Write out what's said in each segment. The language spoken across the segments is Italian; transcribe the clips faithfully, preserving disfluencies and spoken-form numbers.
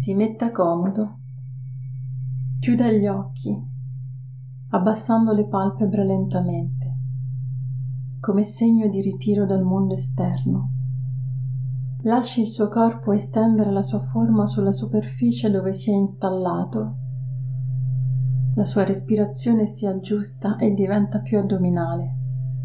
Si metta comodo, chiuda gli occhi, abbassando le palpebre lentamente, come segno di ritiro dal mondo esterno. Lasci il suo corpo estendere la sua forma sulla superficie dove si è installato. La sua respirazione si aggiusta e diventa più addominale.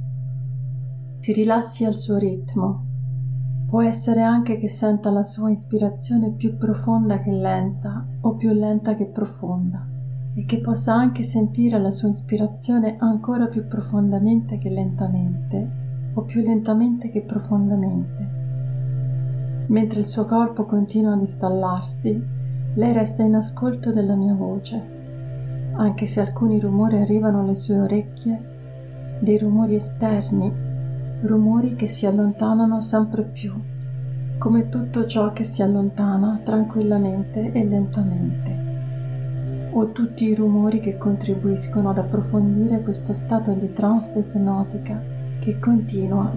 Si rilassi al suo ritmo. Può essere anche che senta la sua ispirazione più profonda che lenta o più lenta che profonda e che possa anche sentire la sua ispirazione ancora più profondamente che lentamente o più lentamente che profondamente. Mentre il suo corpo continua ad installarsi, lei resta in ascolto della mia voce, anche se alcuni rumori arrivano alle sue orecchie, dei rumori esterni, rumori che si allontanano sempre più, come tutto ciò che si allontana tranquillamente e lentamente, o tutti i rumori che contribuiscono ad approfondire questo stato di trance ipnotica che continua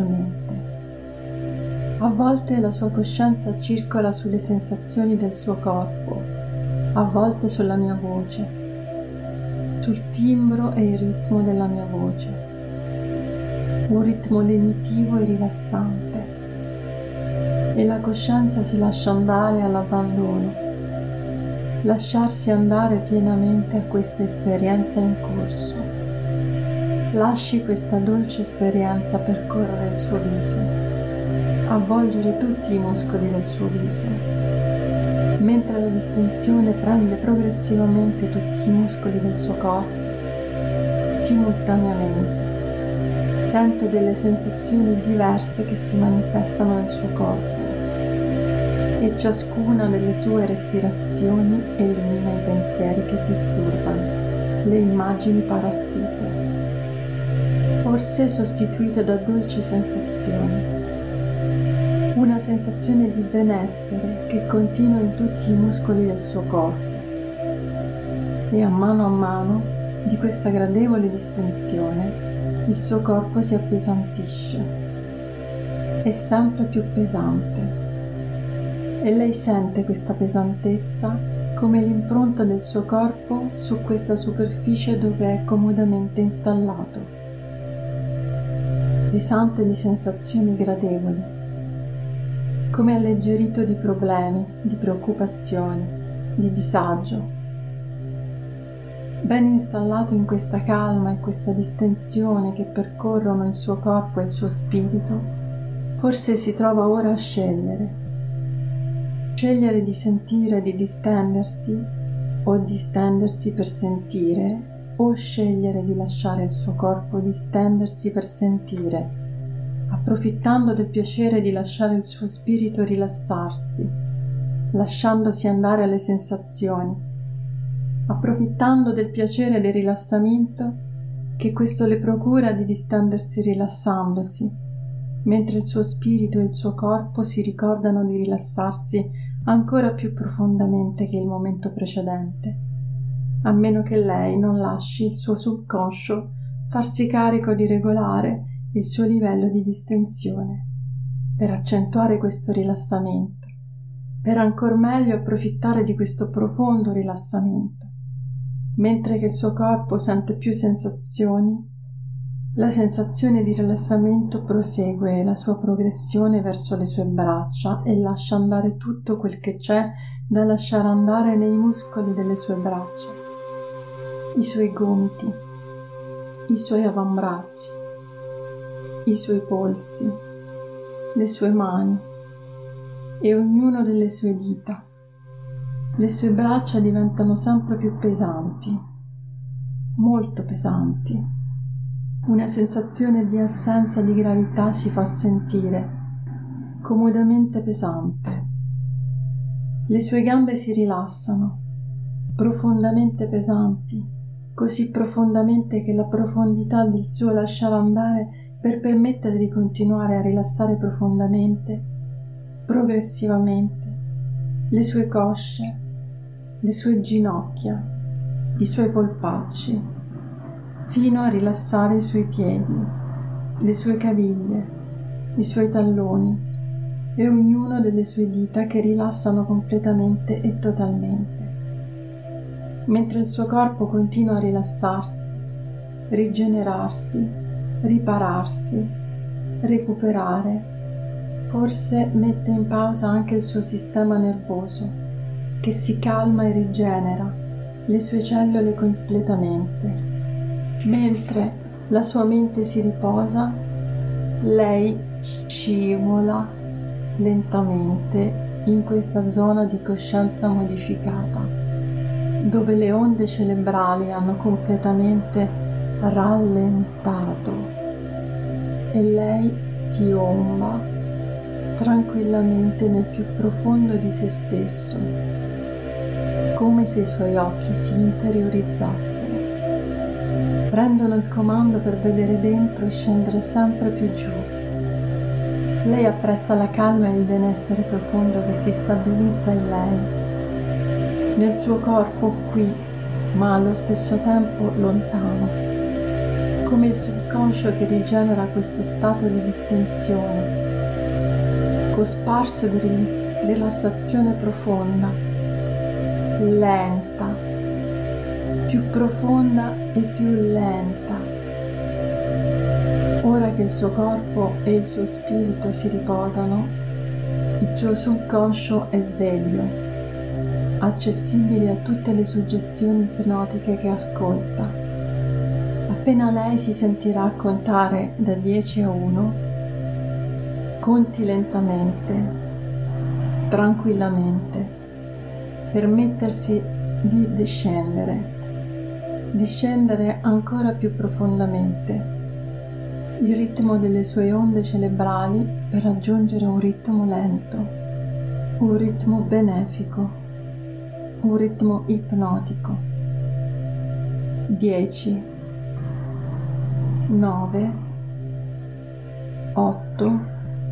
naturalmente. A volte la sua coscienza circola sulle sensazioni del suo corpo, a volte sulla mia voce, sul timbro e il ritmo della mia voce. Un ritmo lenitivo e rilassante, e la coscienza si lascia andare all'abbandono, lasciarsi andare pienamente a questa esperienza in corso. Lasci questa dolce esperienza percorrere il suo viso, avvolgere tutti i muscoli del suo viso, mentre la distensione prende progressivamente tutti i muscoli del suo corpo, simultaneamente. Sente delle sensazioni diverse che si manifestano nel suo corpo e ciascuna delle sue respirazioni elimina i pensieri che disturbano, le immagini parassite, forse sostituite da dolci sensazioni. Una sensazione di benessere che continua in tutti i muscoli del suo corpo e a mano a mano di questa gradevole distensione il suo corpo si appesantisce, è sempre più pesante e lei sente questa pesantezza come l'impronta del suo corpo su questa superficie dove è comodamente installato, pesante di sensazioni gradevoli, come alleggerito di problemi, di preoccupazioni, di disagio. Ben installato in questa calma e questa distensione che percorrono il suo corpo e il suo spirito, forse si trova ora a scegliere. Scegliere di sentire di distendersi o distendersi per sentire, o scegliere di lasciare il suo corpo distendersi per sentire, approfittando del piacere di lasciare il suo spirito rilassarsi, lasciandosi andare alle sensazioni, approfittando del piacere del rilassamento che questo le procura di distendersi rilassandosi, mentre il suo spirito e il suo corpo si ricordano di rilassarsi ancora più profondamente che il momento precedente, a meno che lei non lasci il suo subconscio farsi carico di regolare il suo livello di distensione, per accentuare questo rilassamento, per ancor meglio approfittare di questo profondo rilassamento. Mentre che il suo corpo sente più sensazioni, la sensazione di rilassamento prosegue la sua progressione verso le sue braccia e lascia andare tutto quel che c'è da lasciare andare nei muscoli delle sue braccia, i suoi gomiti, i suoi avambracci, i suoi polsi, le sue mani e ognuno delle sue dita. Le sue braccia diventano sempre più pesanti, molto pesanti. Una sensazione di assenza di gravità si fa sentire, comodamente pesante. Le sue gambe si rilassano, profondamente pesanti, così profondamente che la profondità del suo lasciare andare per permettere di continuare a rilassare profondamente, progressivamente, le sue cosce, le sue ginocchia, i suoi polpacci, fino a rilassare i suoi piedi, le sue caviglie, i suoi talloni, e ognuno delle sue dita che rilassano completamente e totalmente. Mentre il suo corpo continua a rilassarsi, rigenerarsi, ripararsi, recuperare, forse mette in pausa anche il suo sistema nervoso, che si calma e rigenera le sue cellule completamente. Mentre la sua mente si riposa, lei scivola lentamente in questa zona di coscienza modificata, dove le onde cerebrali hanno completamente rallentato e lei piomba tranquillamente nel più profondo di se stesso, come se i suoi occhi si interiorizzassero, prendono il comando per vedere dentro e scendere sempre più giù. Lei apprezza la calma e il benessere profondo che si stabilizza in lei, nel suo corpo qui, ma allo stesso tempo lontano, come il subconscio che rigenera questo stato di distensione, cosparso di rilassazione profonda, lenta, più profonda e più lenta. Ora che il suo corpo e il suo spirito si riposano, il suo subconscio è sveglio, accessibile a tutte le suggestioni ipnotiche che ascolta. Appena lei si sentirà contare da dieci a uno, conti lentamente, tranquillamente, per mettersi di discendere, discendere ancora più profondamente, il ritmo delle sue onde cerebrali per raggiungere un ritmo lento, un ritmo benefico, un ritmo ipnotico. dieci, nove, otto,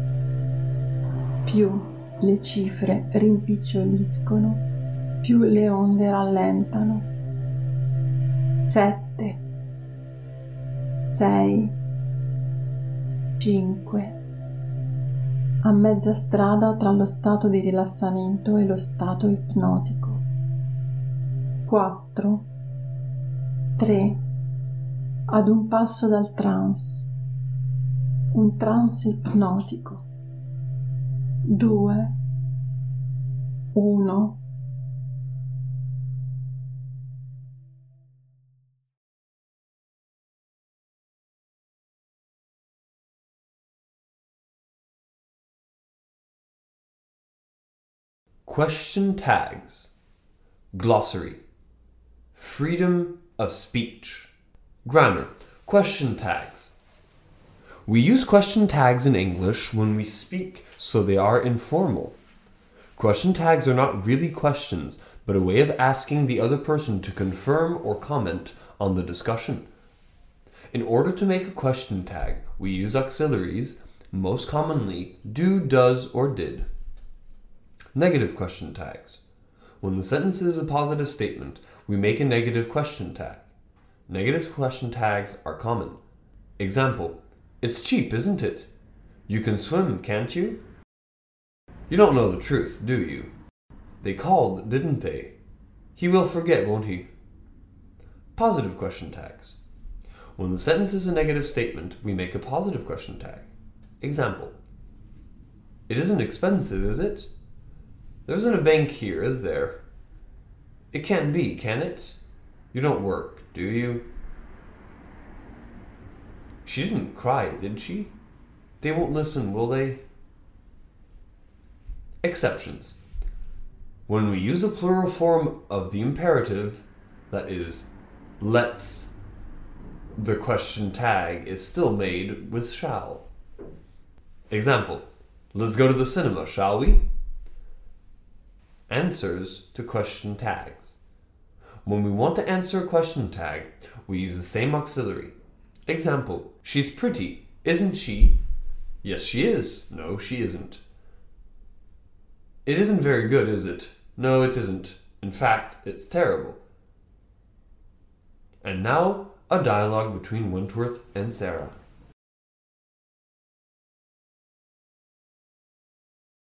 più le cifre rimpiccioliscono, più le onde rallentano. sette, sei, cinque, a mezza strada tra lo stato di rilassamento e lo stato ipnotico. quattro, tre, ad un passo dal trance, un trance ipnotico. due, uno. Question tags. Glossary. Freedom of speech. Grammar. Question tags. We use question tags in English when we speak, so they are informal. Question tags are not really questions, but a way of asking the other person to confirm or comment on the discussion. In order to make a question tag, we use auxiliaries, most commonly do, does, or did. Negative question tags. When the sentence is a positive statement, we make a negative question tag. Negative question tags are common. Example: it's cheap, isn't it? You can swim, can't you? You don't know the truth, do you? They called, didn't they? He will forget, won't he? Positive question tags. When the sentence is a negative statement, we make a positive question tag. Example: it isn't expensive, is it? There isn't a bank here, is there? It can't be, can it? You don't work, do you? She didn't cry, did she? They won't listen, will they? Exceptions. When we use the plural form of the imperative, that is, let's, the question tag is still made with shall. Example: let's go to the cinema, shall we? Answers to question tags. When we want to answer a question tag, we use the same auxiliary. Example: she's pretty, isn't she? Yes, she is. No, she isn't. It isn't very good, is it? No, it isn't. In fact, it's terrible. And now, a dialogue between Wentworth and Sarah.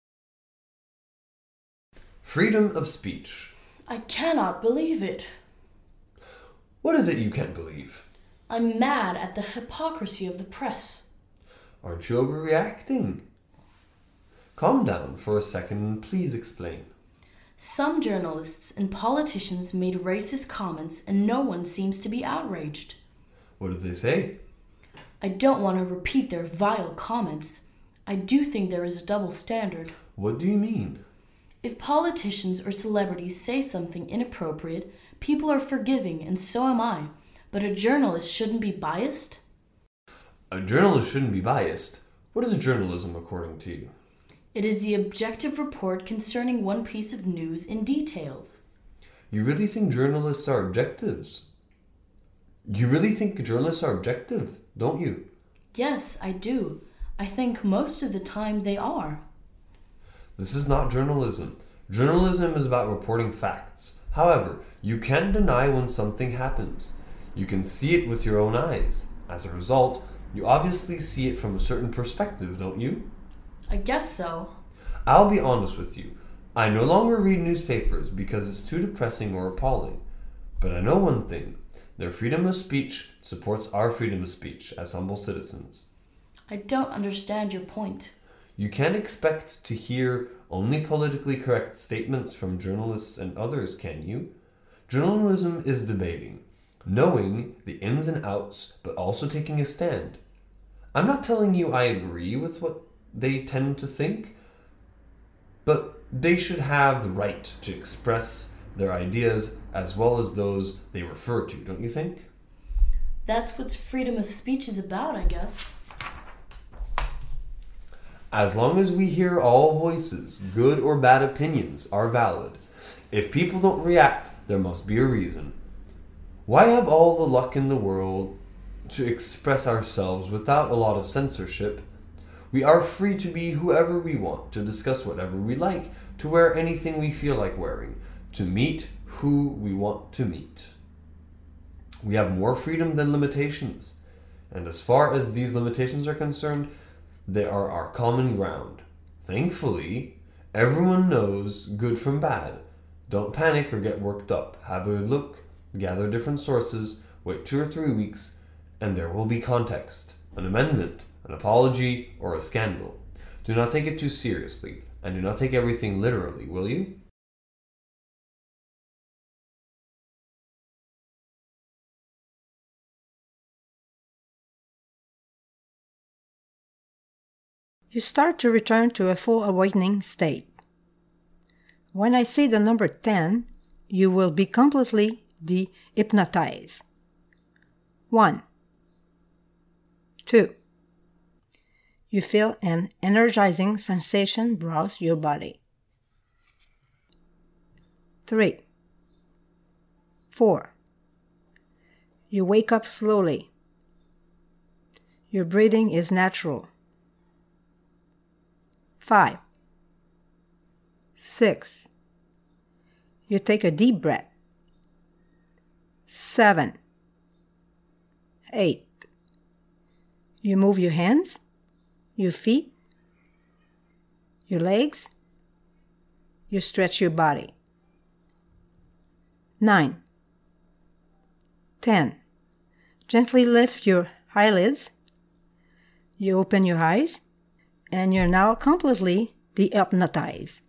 Freedom of speech. I cannot believe it. What is it you can't believe? I'm mad at the hypocrisy of the press. Aren't you overreacting? Calm down for a second and please explain. Some journalists and politicians made racist comments and no one seems to be outraged. What did they say? I don't want to repeat their vile comments. I do think there is a double standard. What do you mean? If politicians or celebrities say something inappropriate, people are forgiving, and so am I. But a journalist shouldn't be biased? A journalist shouldn't be biased. What is journalism according to you? It is the objective report concerning one piece of news in details. You really think journalists are objectives? You really think journalists are objective, don't you? Yes, I do. I think most of the time they are. This is not journalism. Journalism is about reporting facts. However, you can't deny when something happens. You can see it with your own eyes. As a result, you obviously see it from a certain perspective, don't you? I guess so. I'll be honest with you. I no longer read newspapers because it's too depressing or appalling. But I know one thing. Their freedom of speech supports our freedom of speech as humble citizens. I don't understand your point. You can't expect to hear only politically correct statements from journalists and others, can you? Journalism is debating, knowing the ins and outs, but also taking a stand. I'm not telling you I agree with what they tend to think, but they should have the right to express their ideas as well as those they refer to, don't you think? That's what freedom of speech is about, I guess. As long as we hear all voices, good or bad opinions are valid. If people don't react, there must be a reason. Why have all the luck in the world to express ourselves without a lot of censorship? We are free to be whoever we want, to discuss whatever we like, to wear anything we feel like wearing, to meet who we want to meet. We have more freedom than limitations. And as far as these limitations are concerned, they are our common ground. Thankfully, everyone knows good from bad. Don't panic or get worked up. Have a look, gather different sources, wait two or three weeks, and there will be context, an amendment, an apology, or a scandal. Do not take it too seriously, and do not take everything literally, will you? You start to return to a full awakening state. When I say the number ten, you will be completely de-hypnotized. One. Two. You feel an energizing sensation browse your body. Three. Four. You wake up slowly. Your breathing is natural. Five. Six. You take a deep breath. Seven. Eight. You move your hands, your feet, your legs. You stretch your body. Nine. Ten. Gently lift your eyelids. You open your eyes, and you're now completely de-hypnotized.